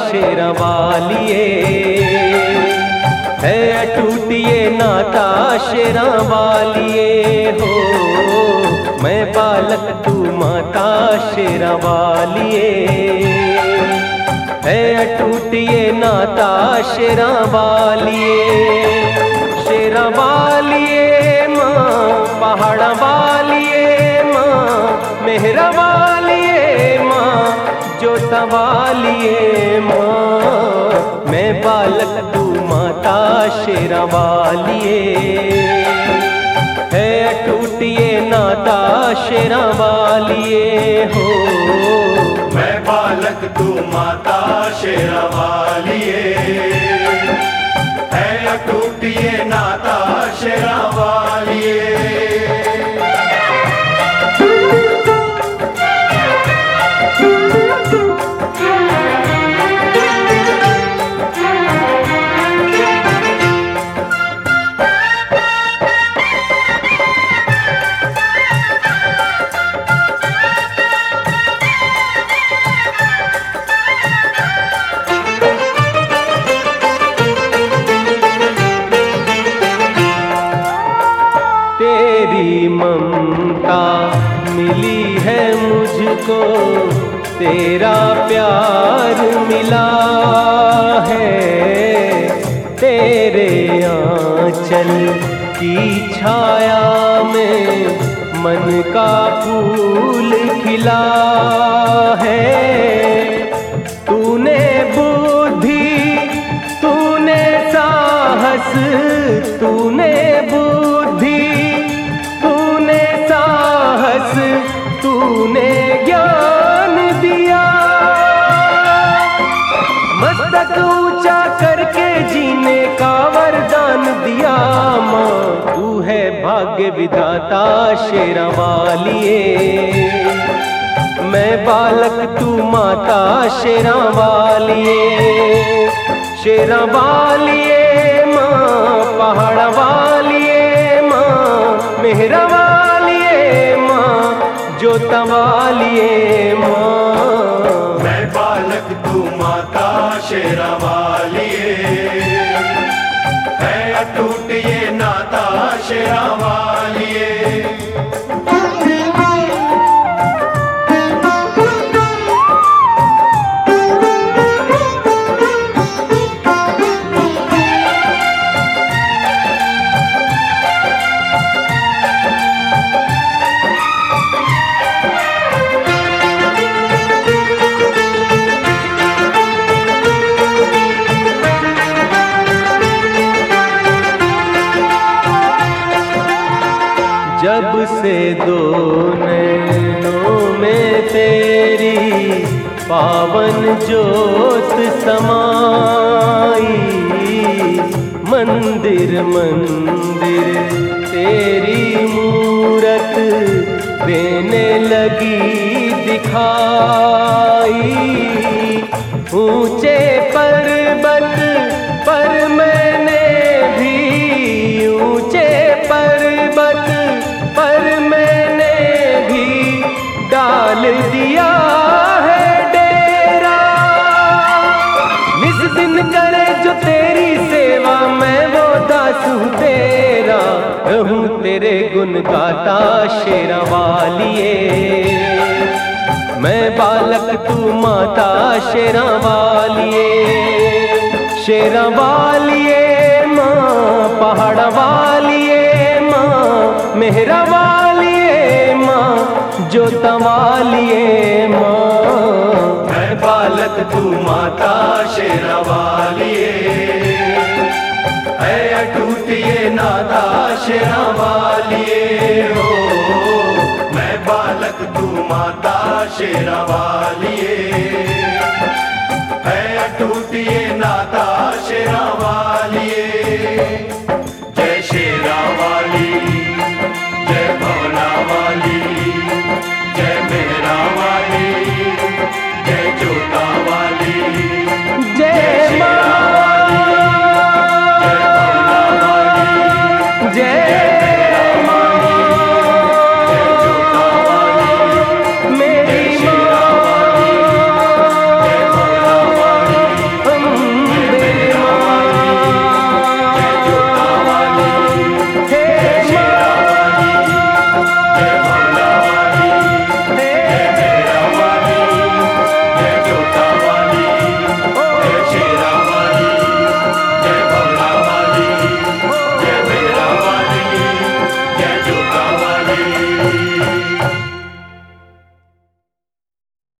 शेरा वालिए, है अटूट ये नाता शेरा वालिए हो। मैं बालक तू माता शेरा वालिए, है अटूट ये नाता शेरा वालिए। शेरा वालिए माँ, पहाड़ा वालिए माँ, मेहरा वालिए माँ, जोता वालिए माँ। मैं बालक तू माता शेरा वालिए, है अटूट ये नाता शेरा वालिए हो। मैं बालक तू माता शेरा वालिए, है अटूट ये नाता शेरा वालिए। तेरी ममता मिली है मुझको, तेरा प्यार मिला है। तेरे आंचल की छाया में मन का फूल खिला है। तूने बुद्धि, तूने साहस, तूने तूने ज्ञान दिया। मस्तक ऊंचा करके जीने का वरदान दिया। माँ तू है भाग्य विधाता शेरा वालिए, मैं बालक तू माता शेरा वालिए। शेरा वालिए माँ, पहाड़ा वालिए माँ, मेहरा वालिए माँ, जोता वालिए माँ। मैं बालक तू माता शेरा वालिए, है अटूट ये नाता शेरा वालिए। जब से दो नैनों में तेरी पावन जोत समाई, मंदिर मंदिर तेरी मूरत देने लगी दिखाई। ऊंचे पर्वत पर मैंने भी, ऊंचे पर्वत पर मैंने भी डाल दिया है डेरा। निस दिन करे जो तेरी सेवा, मैं वो दास हूँ तेरा। रहूं तेरे गुण गाता शेरा वालिए, मैं बालक तू माता शेरा वालिए। शेरा वालिए माँ, पहाड़ा वालिए माँ, मेहरा वालिए माँ, जोता वालिए माँ। मैं बालक तू माता शेरा वालिए, है अटूट ये नाता शेरा वालिए हो। मैं बालक तू माता शेरा वालिए, है अटूट ये नाता